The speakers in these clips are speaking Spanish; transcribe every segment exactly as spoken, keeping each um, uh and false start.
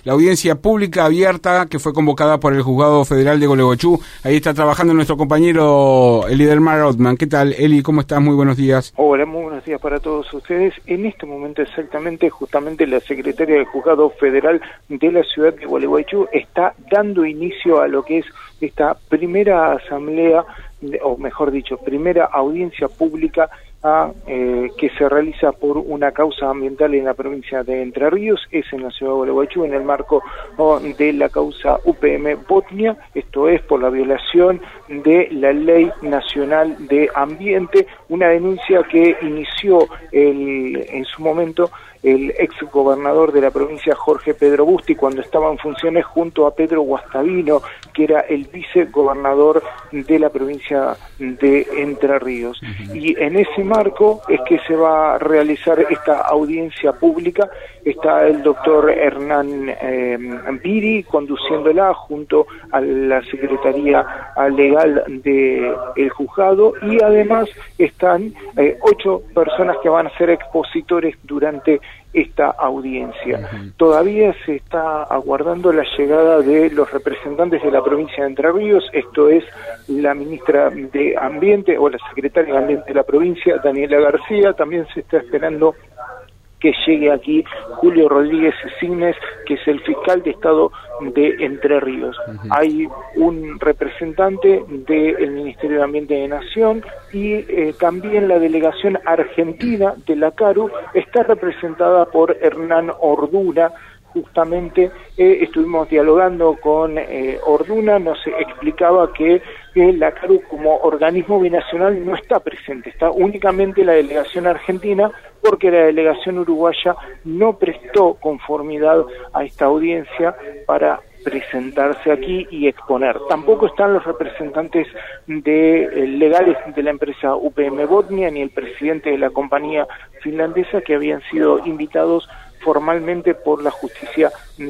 la audiencia pública abierta que fue convocada por el Juzgado Federal de Gualeguaychú. Ahí está trabajando nuestro compañero Elidelmar Othman. ¿Qué tal, Eli? ¿Cómo estás? Muy buenos días. Hola, muy buenos días para todos ustedes. En este momento exactamente, justamente la secretaria del Juzgado Federal de la ciudad de Gualeguaychú está dando inicio a lo que es esta primera asamblea, o mejor dicho, primera audiencia pública a, eh, que se realiza por una causa ambiental en la provincia de Entre Ríos, es en la ciudad de Gualeguaychú, en el marco oh, de la causa U P M Botnia, esto es por la violación de la Ley Nacional de Ambiente, una denuncia que inició el, en su momento el ex gobernador de la provincia, Jorge Pedro Busti, cuando estaba en funciones junto a Pedro Guastavino, que era el vicegobernador de la provincia de Entre Ríos. Uh-huh. Y en ese marco es que se va a realizar esta audiencia pública. Está el doctor Hernán eh, Biri conduciéndola junto a la Secretaría Legal del Juzgado, y además están eh, ocho personas que van a ser expositores durante esta audiencia. Uh-huh. Todavía se está aguardando la llegada de los representantes de la provincia de Entre Ríos, esto es la ministra de Ambiente o la secretaria de Ambiente de la provincia, Daniela García. También se está esperando que llegue aquí Julio Rodríguez Signes, que es el fiscal de Estado de Entre Ríos. Uh-huh. Hay un representante del Ministerio de Ambiente de Nación y eh, también la delegación argentina de la CARU está representada por Hernán Orduna. Justamente eh, estuvimos dialogando con eh, Orduna, nos explicaba que eh, la CARU como organismo binacional no está presente, está únicamente la delegación argentina, porque la delegación uruguaya no prestó conformidad a esta audiencia para presentarse aquí y exponer. Tampoco están los representantes de, eh, legales de la empresa U P M Botnia ni el presidente de la compañía finlandesa, que habían sido invitados formalmente por la justicia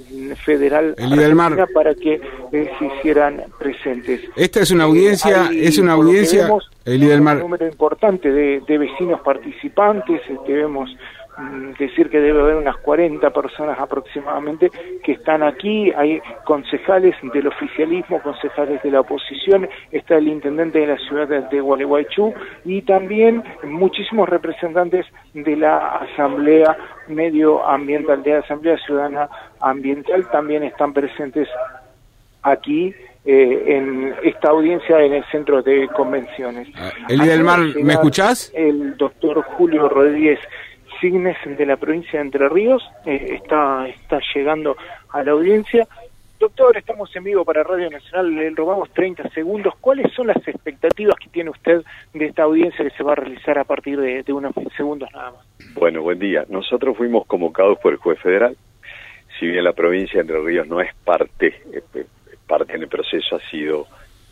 federal argentina para que eh, se hicieran presentes. Esta es una audiencia, Hay, es una audiencia, Elidelmar, un número importante de, de vecinos participantes. Este, vemos mm, decir que debe haber unas cuarenta personas aproximadamente que están aquí. Hay concejales del oficialismo, concejales de la oposición, está el intendente de la ciudad de, de Gualeguaychú y también muchísimos representantes de la Asamblea Medioambiental, de la Asamblea Ciudadana Ambiental, también están presentes aquí eh, en esta audiencia en el centro de convenciones. Uh, Elidelmar, ¿me escuchás? El doctor Julio Rodríguez Signes de la provincia de Entre Ríos eh, está, está llegando a la audiencia. Doctor, estamos en vivo para Radio Nacional, le robamos treinta segundos. ¿Cuáles son las expectativas que tiene usted de esta audiencia que se va a realizar a partir de, de unos segundos nada más? Bueno, buen día. Nosotros fuimos convocados por el juez federal. Si bien la provincia de Entre Ríos no es parte, eh, parte en el proceso ha sido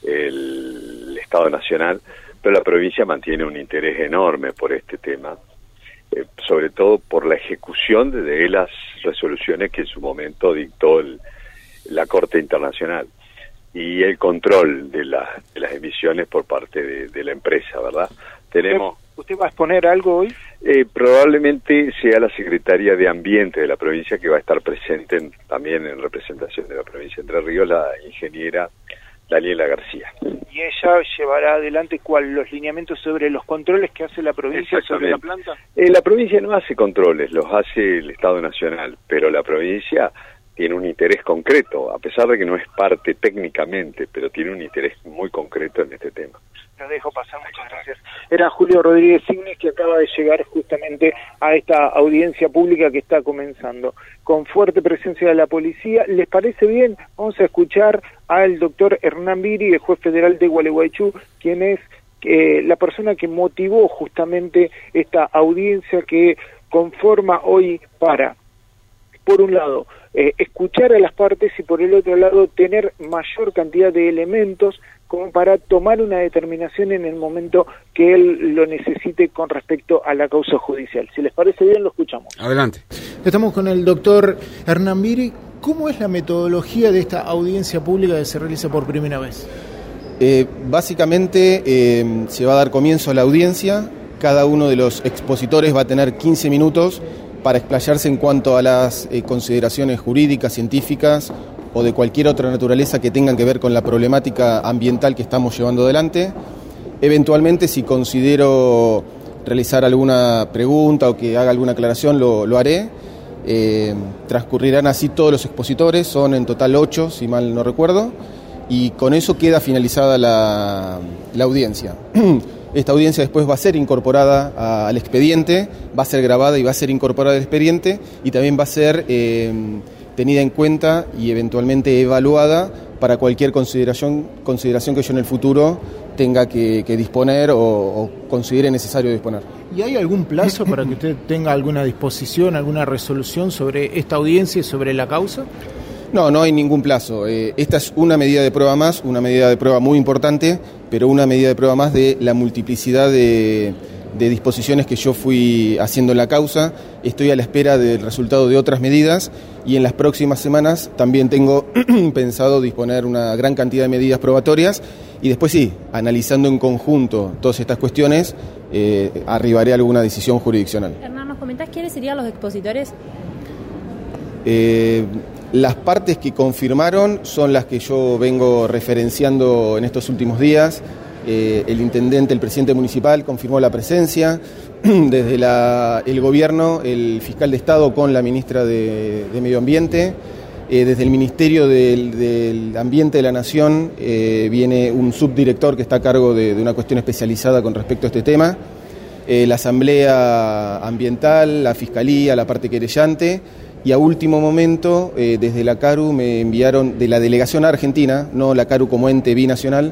el Estado Nacional, pero la provincia mantiene un interés enorme por este tema, eh, sobre todo por la ejecución de, de las resoluciones que en su momento dictó el la Corte Internacional y el control de, la, de las emisiones por parte de, de la empresa, ¿verdad? Tenemos. ¿Usted va a exponer algo hoy? Eh, probablemente sea la Secretaría de Ambiente de la provincia que va a estar presente en, también en representación de la provincia de Entre Ríos, la ingeniera Daniela García. ¿Y ella llevará adelante cuál, los lineamientos sobre los controles que hace la provincia sobre la planta? Eh, la provincia no hace controles, los hace el Estado Nacional, pero la provincia tiene un interés concreto, a pesar de que no es parte técnicamente, pero tiene un interés muy concreto en este tema. Lo dejo pasar, muchas gracias. Era Julio Rodríguez Signes, que acaba de llegar justamente a esta audiencia pública que está comenzando, con fuerte presencia de la policía. ¿Les parece bien? Vamos a escuchar al doctor Hernán Biri, el juez federal de Gualeguaychú, quien es eh, la persona que motivó justamente esta audiencia que conforma hoy para, por un lado, eh, escuchar a las partes y por el otro lado tener mayor cantidad de elementos como para tomar una determinación en el momento que él lo necesite con respecto a la causa judicial. Si les parece bien, lo escuchamos. Adelante. Estamos con el doctor Hernán Biri. ¿Cómo es la metodología de esta audiencia pública que se realiza por primera vez? Eh, básicamente eh, se va a dar comienzo a la audiencia. Cada uno de los expositores va a tener quince minutos para explayarse en cuanto a las eh, consideraciones jurídicas, científicas o de cualquier otra naturaleza que tengan que ver con la problemática ambiental que estamos llevando adelante. Eventualmente, si considero realizar alguna pregunta o que haga alguna aclaración, lo, lo haré. Eh, transcurrirán así todos los expositores, son en total ocho, si mal no recuerdo, y con eso queda finalizada la, la audiencia. Esta audiencia después va a ser incorporada a, al expediente, va a ser grabada y va a ser incorporada al expediente, y también va a ser eh, tenida en cuenta y eventualmente evaluada para cualquier consideración, consideración que yo en el futuro tenga que, que disponer o, o considere necesario disponer. ¿Y hay algún plazo para que usted tenga alguna disposición, alguna resolución sobre esta audiencia y sobre la causa? No, no hay ningún plazo. Eh, esta es una medida de prueba más, una medida de prueba muy importante, pero una medida de prueba más de la multiplicidad de, de disposiciones que yo fui haciendo en la causa. Estoy a la espera del resultado de otras medidas y en las próximas semanas también tengo pensado disponer una gran cantidad de medidas probatorias y después sí, analizando en conjunto todas estas cuestiones, eh, arribaré a alguna decisión jurisdiccional. Hernán, ¿nos comentás quiénes serían los expositores? Eh, las partes que confirmaron son las que yo vengo referenciando en estos últimos días. Eh, el intendente, el presidente municipal confirmó la presencia, desde la, el gobierno, el fiscal de Estado con la ministra de, de Medio Ambiente, eh, desde el Ministerio del, del Ambiente de la Nación eh, viene un subdirector que está a cargo de, de una cuestión especializada con respecto a este tema, eh, la Asamblea Ambiental, la Fiscalía, la parte querellante, y a último momento, eh, desde la CARU me enviaron, de la delegación argentina, no la CARU como ente binacional,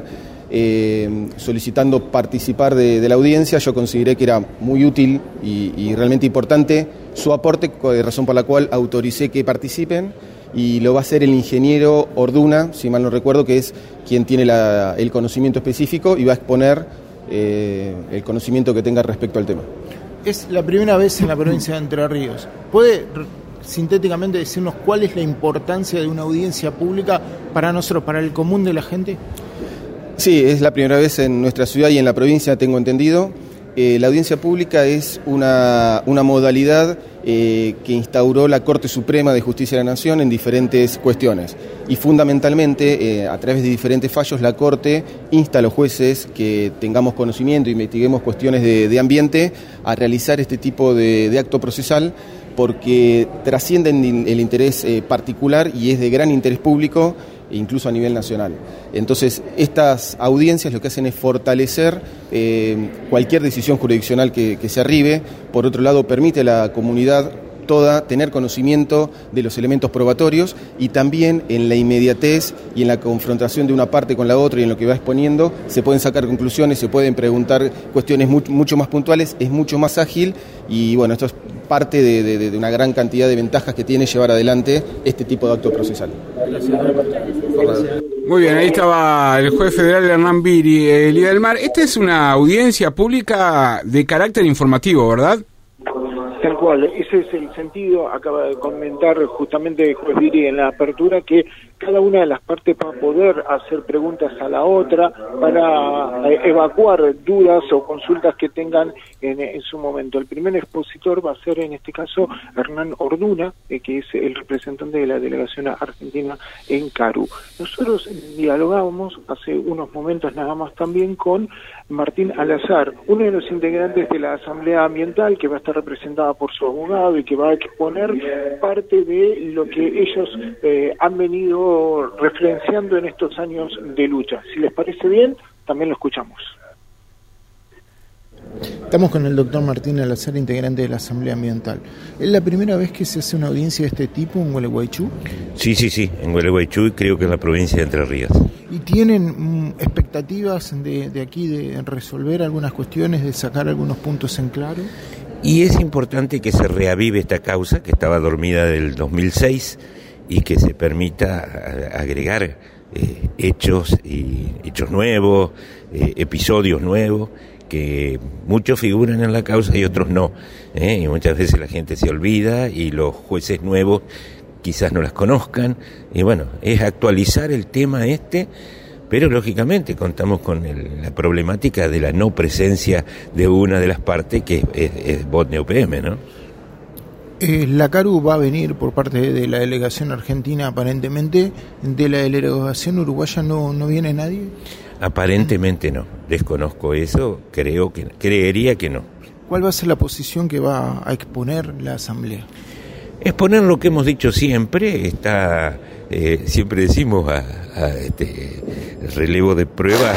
Eh, solicitando participar de, de la audiencia. Yo consideré que era muy útil y, y realmente importante su aporte, razón por la cual autoricé que participen, y lo va a hacer el ingeniero Orduna, si mal no recuerdo, que es quien tiene la, el conocimiento específico y va a exponer eh, el conocimiento que tenga respecto al tema. Es la primera vez en la provincia de Entre Ríos. ¿Puede sintéticamente decirnos cuál es la importancia de una audiencia pública para nosotros, para el común de la gente? Sí, es la primera vez en nuestra ciudad y en la provincia, tengo entendido. Eh, la audiencia pública es una, una modalidad eh, que instauró la Corte Suprema de Justicia de la Nación en diferentes cuestiones. Y fundamentalmente, eh, a través de diferentes fallos, la Corte insta a los jueces que tengamos conocimiento e investiguemos cuestiones de, de ambiente a realizar este tipo de, de acto procesal, porque trascienden el interés eh, particular y es de gran interés público, incluso a nivel nacional. Entonces, estas audiencias lo que hacen es fortalecer eh, cualquier decisión jurisdiccional que, que se arribe. Por otro lado, permite a la comunidad toda tener conocimiento de los elementos probatorios y también en la inmediatez y en la confrontación de una parte con la otra y en lo que va exponiendo se pueden sacar conclusiones, se pueden preguntar cuestiones mucho, mucho más puntuales, es mucho más ágil y bueno, esto es parte de, de, de una gran cantidad de ventajas que tiene llevar adelante este tipo de acto procesal. Muy bien, ahí estaba el juez federal Hernán Biri. Eh, Lía del Mar, esta es una audiencia pública de carácter informativo, ¿verdad? Tal cual, ese es el sentido. Acaba de comentar justamente el juez Biri en la apertura que cada una de las partes va a poder hacer preguntas a la otra para eh, evacuar dudas o consultas que tengan en, en su momento. El primer expositor va a ser en este caso Hernán Orduna, eh, que es el representante de la delegación argentina en CARU. Nosotros dialogábamos hace unos momentos nada más también con Martín Alazar, uno de los integrantes de la Asamblea Ambiental, que va a estar representada por su abogado y que va a exponer parte de lo que ellos eh, han venido referenciando en estos años de lucha. Si les parece bien, también lo escuchamos. Estamos con el doctor Martín Alazar, integrante de la Asamblea Ambiental. ¿Es la primera vez que se hace una audiencia de este tipo en Gualeguaychú? Sí, sí, sí, en Gualeguaychú y creo que en la provincia de Entre Ríos. ¿Y tienen mm, expectativas de, de aquí de resolver algunas cuestiones, de sacar algunos puntos en claro? Y es importante que se reavive esta causa que estaba dormida del dos mil seis y que se permita agregar eh, hechos y hechos nuevos, eh, episodios nuevos, que muchos figuran en la causa y otros no, ¿eh? Y muchas veces la gente se olvida y los jueces nuevos quizás no las conozcan, y bueno, es actualizar el tema este, pero lógicamente contamos con el, la problemática de la no presencia de una de las partes, que es, es BOT-NEOPM, ¿no? Eh, la CARU va a venir por parte de la delegación argentina, aparentemente. ¿De la delegación uruguaya no, no viene nadie? Aparentemente no, desconozco eso, creo que creería que no. ¿Cuál va a ser la posición que va a exponer la Asamblea? Exponer lo que hemos dicho siempre, está, eh, siempre decimos a, a este relevo de pruebas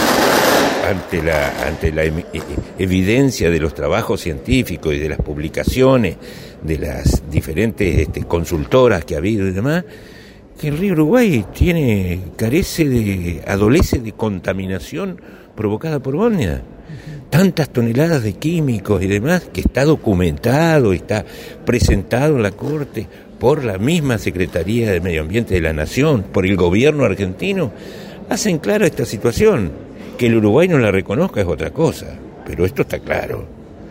ante la, ante la evidencia de los trabajos científicos y de las publicaciones de las diferentes este, consultoras que ha habido y demás, que el río Uruguay tiene, carece de, adolece de contaminación provocada por Bóneda. Tantas toneladas de químicos y demás, que está documentado, está presentado en la Corte por la misma Secretaría de Medio Ambiente de la Nación, por el gobierno argentino, hacen clara esta situación. Que el Uruguay no la reconozca es otra cosa, pero esto está claro.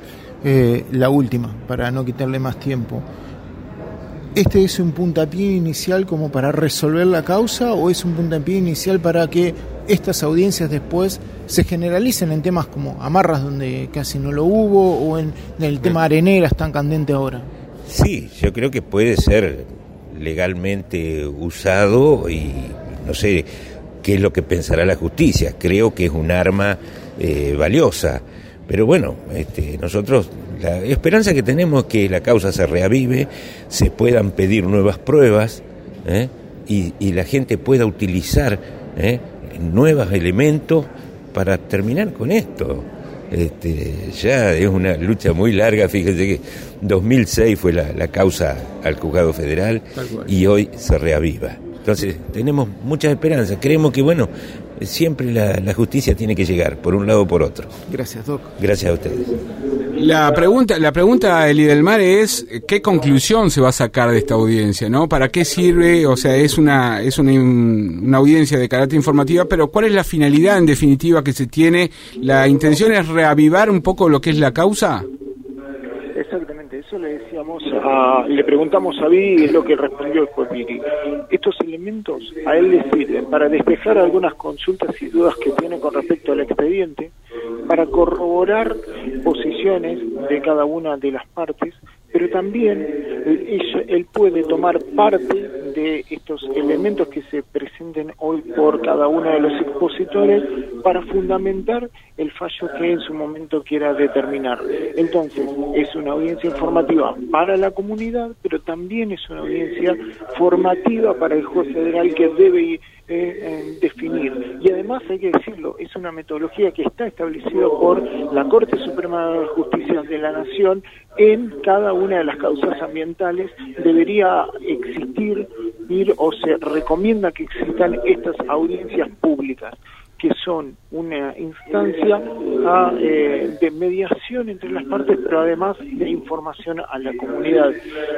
Eh, la última, para no quitarle más tiempo. ¿Este es un puntapié inicial como para resolver la causa o es un puntapié inicial para que estas audiencias después se generalicen en temas como amarras donde casi no lo hubo o en, en el tema areneras tan candente ahora? Sí, yo creo que puede ser legalmente usado y no sé qué es lo que pensará la justicia. Creo que es un arma eh, valiosa. Pero bueno, este, nosotros la esperanza que tenemos es que la causa se reavive, se puedan pedir nuevas pruebas ¿eh? y, y la gente pueda utilizar ¿eh? nuevos elementos para terminar con esto. Este, ya es una lucha muy larga, fíjense que dos mil seis fue la, la causa al juzgado federal y hoy se reaviva. Entonces tenemos muchas esperanzas, creemos que bueno, siempre la, la justicia tiene que llegar, por un lado o por otro. Gracias, Doc. Gracias a ustedes. La pregunta, la pregunta, Eli del Mar, es ¿qué conclusión se va a sacar de esta audiencia, no? ¿Para qué sirve? O sea, es una es una, una audiencia de carácter informativa, pero ¿cuál es la finalidad en definitiva que se tiene? ¿La intención es reavivar un poco lo que es la causa? Exactamente, eso le decíamos, a, le preguntamos a Viri y es lo que respondió el juez Viri. Estos elementos a él le sirven para despejar algunas consultas y dudas que tiene con respecto al expediente, para corroborar posiciones de cada una de las partes, pero también él, él puede tomar parte de estos elementos que se presenten hoy por cada uno de los expositores para fundamentar el fallo que en su momento quiera determinar. Entonces, es una audiencia informativa para la comunidad, pero también es una audiencia formativa para el juez federal que debe Eh, eh, definir. Y además hay que decirlo, es una metodología que está establecida por la Corte Suprema de Justicia de la Nación en cada una de las causas ambientales. Debería existir ir, o se recomienda que existan estas audiencias públicas, que son una instancia a, eh, de mediación entre las partes, pero además de información a la comunidad.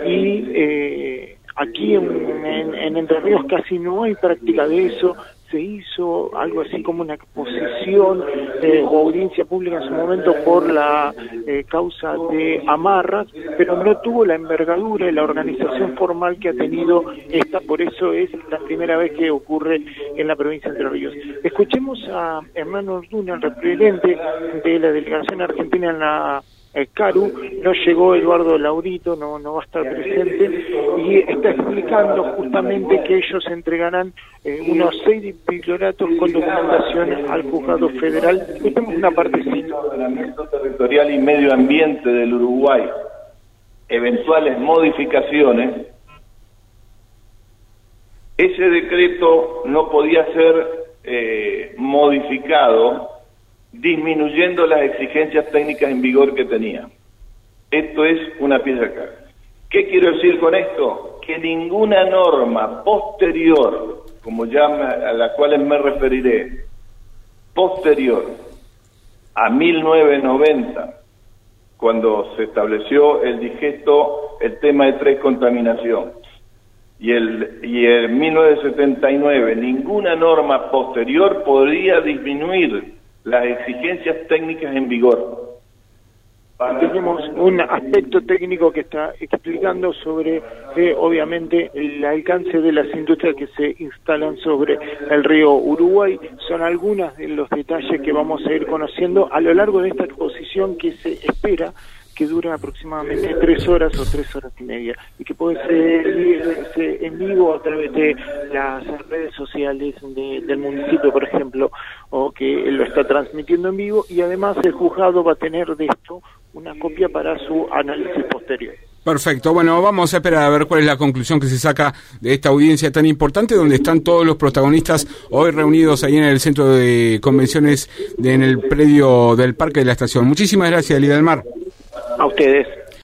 Y eh, aquí en, en, en Entre Ríos casi no hay práctica de eso. Se hizo algo así como una exposición eh, o audiencia pública en su momento por la eh, causa de amarras, pero no tuvo la envergadura y la organización formal que ha tenido esta, por eso es la primera vez que ocurre en la provincia de Entre Ríos. Escuchemos a Hernán Orduna, el referente de la delegación argentina en la Eh, CARU. No llegó Eduardo Laurito, no no va a estar presente, y está explicando justamente que ellos entregarán eh, unos seis biblioratos con documentación al juzgado federal. Tenemos una partecita. Ordenamiento territorial y medio ambiente del Uruguay, eventuales modificaciones. Ese decreto no podía ser eh, modificado disminuyendo las exigencias técnicas en vigor que tenía. Esto es una pieza acá. ¿Qué quiero decir con esto? Que ninguna norma posterior, como ya me, a la cual me referiré, posterior a mil novecientos noventa, cuando se estableció el digesto, el tema de tres contaminación, y el y en mil novecientos setenta y nueve, ninguna norma posterior podría disminuir las exigencias técnicas en vigor. Tenemos un aspecto técnico que está explicando sobre, eh, obviamente, el alcance de las industrias que se instalan sobre el río Uruguay. Son algunos de los detalles que vamos a ir conociendo a lo largo de esta exposición que se espera que dura aproximadamente tres horas o tres horas y media, y que puede ser en vivo a través de las redes sociales de, del municipio, por ejemplo, o que lo está transmitiendo en vivo, y además el juzgado va a tener de esto una copia para su análisis posterior. Perfecto, bueno, vamos a esperar a ver cuál es la conclusión que se saca de esta audiencia tan importante, donde están todos los protagonistas hoy reunidos ahí en el centro de convenciones, de, en el predio del Parque de la Estación. Muchísimas gracias, Elida del Mar. A ustedes.